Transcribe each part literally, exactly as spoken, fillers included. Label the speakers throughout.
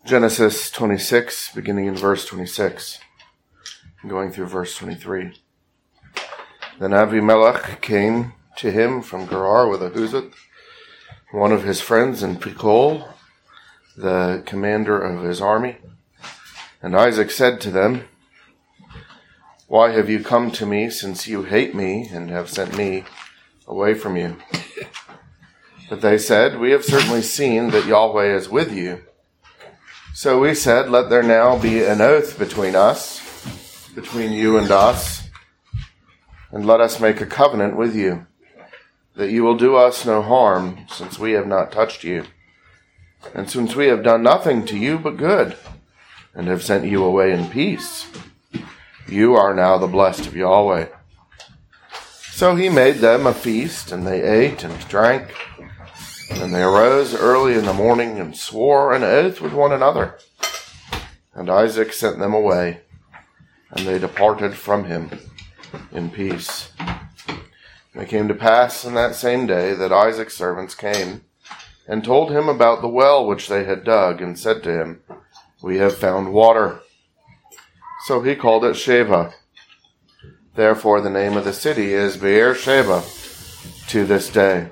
Speaker 1: Genesis twenty-six, beginning in verse twenty-six, going through verse twenty-three. Then Avimelech came to him from Gerar with Ahuzzath, one of his friends, and Phicol, the commander of his army. And Isaac said to them, "Why have you come to me, since you hate me and have sent me away from you?" But they said, "We have certainly seen that Yahweh is with you." So we said, "Let there now be an oath between us, between you and us, and let us make a covenant with you, that you will do us no harm, since we have not touched you, and since we have done nothing to you but good, and have sent you away in peace. You are now the blessed of Yahweh." So he made them a feast, and they ate and drank. And they arose early in the morning and swore an oath with one another. And Isaac sent them away, and they departed from him in peace. And it came to pass in that same day that Isaac's servants came and told him about the well which they had dug, and said to him, "We have found water." So he called it Sheva. Therefore the name of the city is Beer-sheba to this day.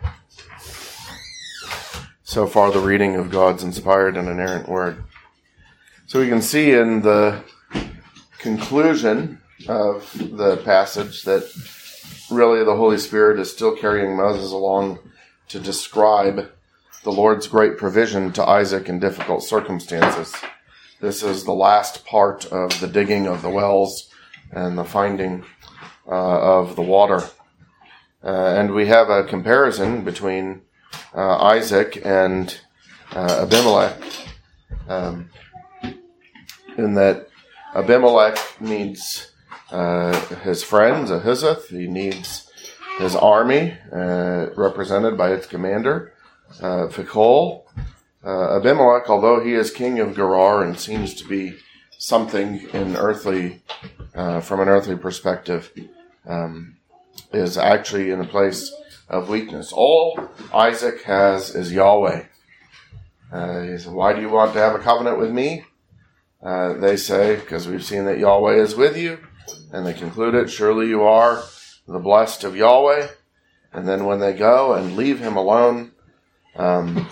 Speaker 1: So far the reading of God's inspired and inerrant word. So we can see in the conclusion of the passage that really the Holy Spirit is still carrying Moses along to describe the Lord's great provision to Isaac in difficult circumstances. This is the last part of the digging of the wells and the finding uh, of the water. Uh, and we have a comparison between uh, Isaac and uh, Abimelech, um, in that Abimelech needs uh, his friends, Ahuzzath. He needs his army, uh, represented by its commander, uh, Phicol. Uh, Abimelech, although he is king of Gerar and seems to be something in earthly, uh, from an earthly perspective, um, is actually in a place of weakness. All Isaac has is Yahweh. Uh, he said, "Why do you want to have a covenant with me?" Uh, they say, "Because we've seen that Yahweh is with you." And they conclude it, "Surely you are the blessed of Yahweh." And then when they go and leave him alone, um,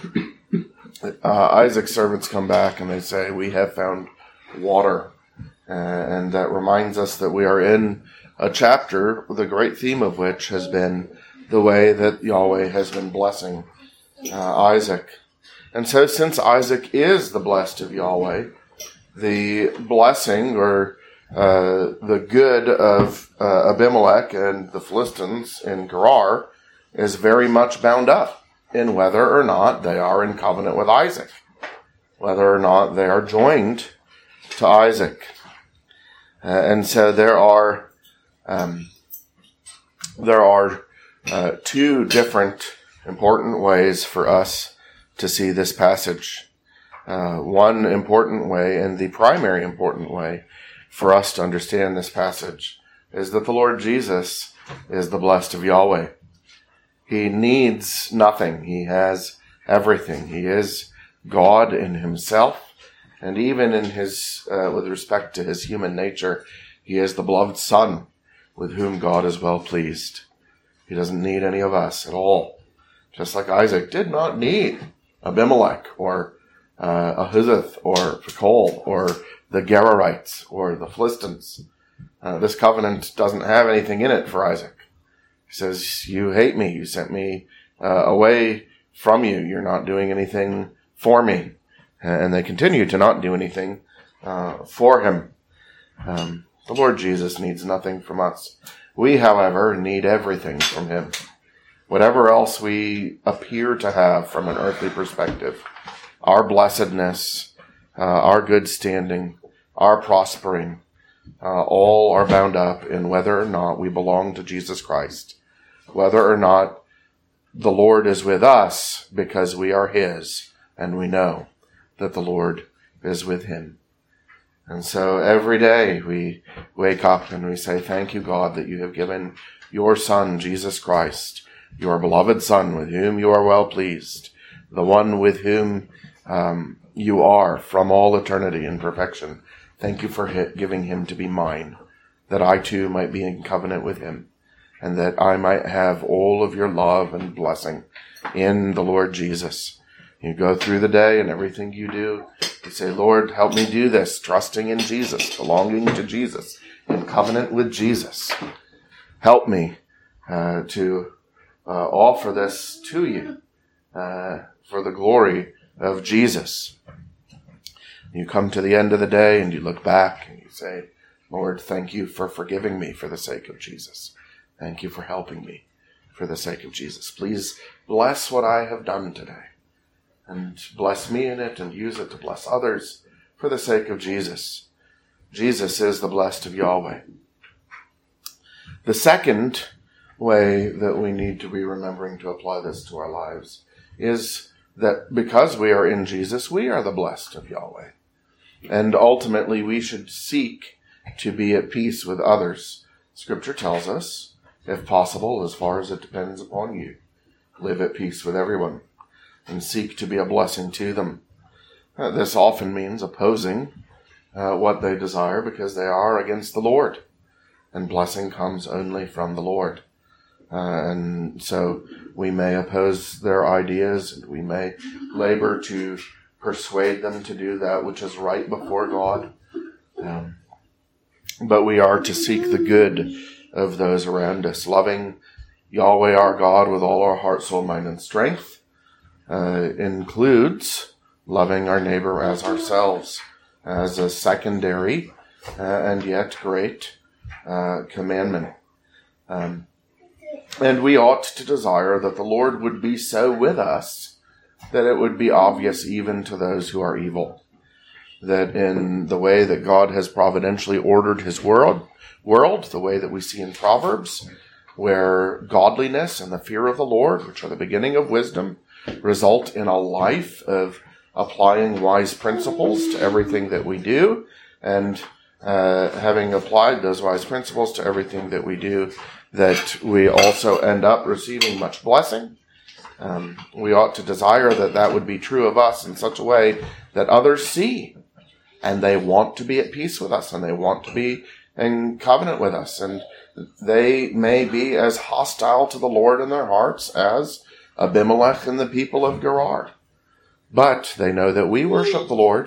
Speaker 1: uh, Isaac's servants come back and they say, "We have found water." Uh, and that reminds us that we are in a chapter, the great theme of which has been the way that Yahweh has been blessing uh, Isaac. And so since Isaac is the blessed of Yahweh, the blessing or uh, the good of uh, Abimelech and the Philistines in Gerar is very much bound up in whether or not they are in covenant with Isaac, whether or not they are joined to Isaac. Uh, and so there are um, there are uh, two different important ways for us to see this passage. Uh, one important way, and the primary important way for us to understand this passage, is that the Lord Jesus is the blessed of Yahweh. He needs nothing. He has everything. He is God in himself, and even in his, uh, with respect to his human nature, he is the beloved Son with whom God is well pleased. He doesn't need any of us at all. Just like Isaac did not need Abimelech or uh, Ahuzzath or Phicol or the Gerarites or the Philistines. Uh, this covenant doesn't have anything in it for Isaac. He says, "You hate me. You sent me uh, away from you. You're not doing anything for me." And they continue to not do anything uh, for him. Um, the Lord Jesus needs nothing from us. We, however, need everything from him. Whatever else we appear to have from an earthly perspective, our blessedness, uh, our good standing, our prospering, uh, all are bound up in whether or not we belong to Jesus Christ, whether or not the Lord is with us because we are his, and we know that the Lord is with him. And so every day we wake up and we say, "Thank you, God, that you have given your Son, Jesus Christ, your beloved Son, with whom you are well pleased, the one with whom um, you are from all eternity in perfection. Thank you for giving him to be mine, that I too might be in covenant with him, and that I might have all of your love and blessing in the Lord Jesus. You go through the day and everything you do, you say, Lord, help me do this, trusting in Jesus, belonging to Jesus, in covenant with Jesus. Help me uh, to uh, offer this to you uh, for the glory of Jesus. You come to the end of the day and you look back and you say, Lord, thank you for forgiving me for the sake of Jesus. Thank you for helping me for the sake of Jesus. Please bless what I have done today, and bless me in it, and use it to bless others for the sake of Jesus. Jesus is the blessed of Yahweh. The second way that we need to be remembering to apply this to our lives is that because we are in Jesus, we are the blessed of Yahweh. And ultimately, we should seek to be at peace with others. Scripture tells us, if possible, as far as it depends upon you, live at peace with everyone and seek to be a blessing to them. Uh, this often means opposing uh, what they desire because they are against the Lord. And blessing comes only from the Lord. Uh, and so we may oppose their ideas, and we may labor to persuade them to do that which is right before God. Um, but we are to seek the good of those around us, loving Yahweh our God with all our heart, soul, mind, and strength. Uh, includes loving our neighbor as ourselves as a secondary uh, and yet great uh, commandment. Um, and we ought to desire that the Lord would be so with us that it would be obvious even to those who are evil, that in the way that God has providentially ordered his world, world, the way that we see in Proverbs, where godliness and the fear of the Lord, which are the beginning of wisdom, result in a life of applying wise principles to everything that we do, and uh, having applied those wise principles to everything that we do, that we also end up receiving much blessing. Um, we ought to desire that that would be true of us in such a way that others see, and they want to be at peace with us, and they want to be in covenant with us, and they may be as hostile to the Lord in their hearts as Abimelech and the people of Gerar. But they know that we worship the Lord,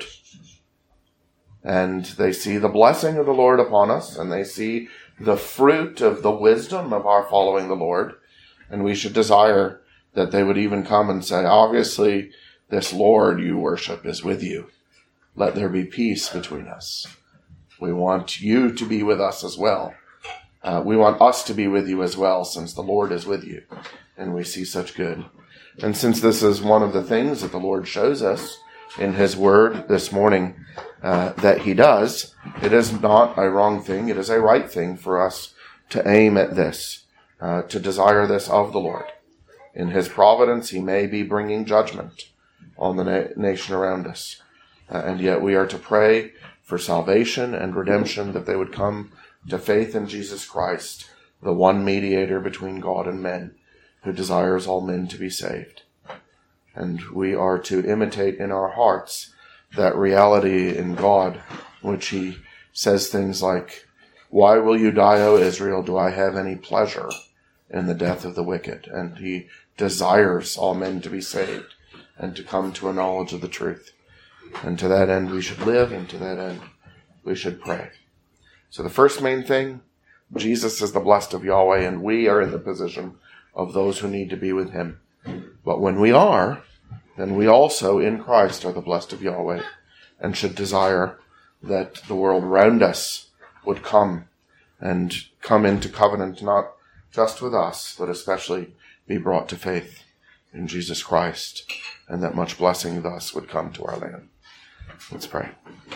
Speaker 1: and they see the blessing of the Lord upon us, and they see the fruit of the wisdom of our following the Lord. And we should desire that they would even come and say, obviously, this Lord you worship is with you. Let there be peace between us. We want you to be with us as well. Uh, we want us to be with you as well, since the Lord is with you. And we see such good. And since this is one of the things that the Lord shows us in his word this morning uh, that he does, it is not a wrong thing. It is a right thing for us to aim at this, uh, to desire this of the Lord. In his providence, he may be bringing judgment on the na- nation around us. Uh, and yet we are to pray for salvation and redemption, that they would come to faith in Jesus Christ, the one mediator between God and men, who desires all men to be saved. And we are to imitate in our hearts that reality in God, which he says things like, why will you die, O Israel? Do I have any pleasure in the death of the wicked? And he desires all men to be saved and to come to a knowledge of the truth. And to that end we should live, and to that end we should pray. So the first main thing, Jesus is the blessed of Yahweh, and we are in the position of those who need to be with him. But when we are, then we also in Christ are the blessed of Yahweh, and should desire that the world around us would come and come into covenant, not just with us, but especially be brought to faith in Jesus Christ, and that much blessing thus would come to our land. Let's pray.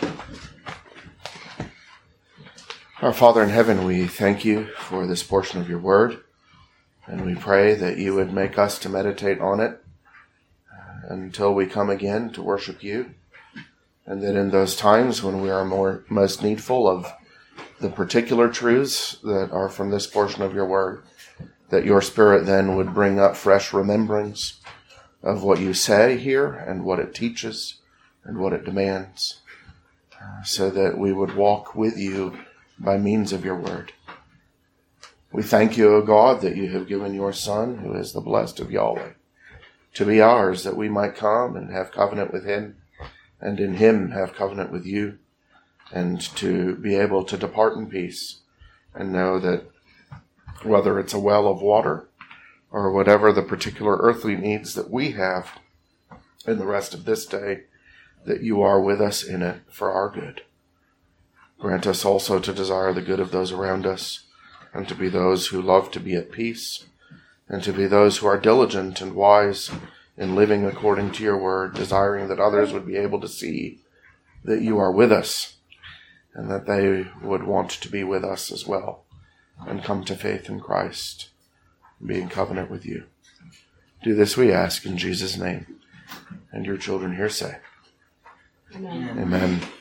Speaker 1: Our Father in heaven, we thank you for this portion of your word, and we pray that you would make us to meditate on it until we come again to worship you, and that in those times when we are more most needful of the particular truths that are from this portion of your word, that your Spirit then would bring up fresh remembrance of what you say here and what it teaches, and what it demands, uh, so that we would walk with you by means of your word. We thank you, O God, that you have given your Son, who is the blessed of Yahweh, to be ours, that we might come and have covenant with him, and in him have covenant with you, and to be able to depart in peace and know that whether it's a well of water or whatever the particular earthly needs that we have in the rest of this day, that you are with us in it for our good. Grant us also to desire the good of those around us, and to be those who love to be at peace, and to be those who are diligent and wise in living according to your word, desiring that others would be able to see that you are with us, and that they would want to be with us as well, and come to faith in Christ, and be in covenant with you. Do this we ask in Jesus' name. And your children here say, Amen. Amen.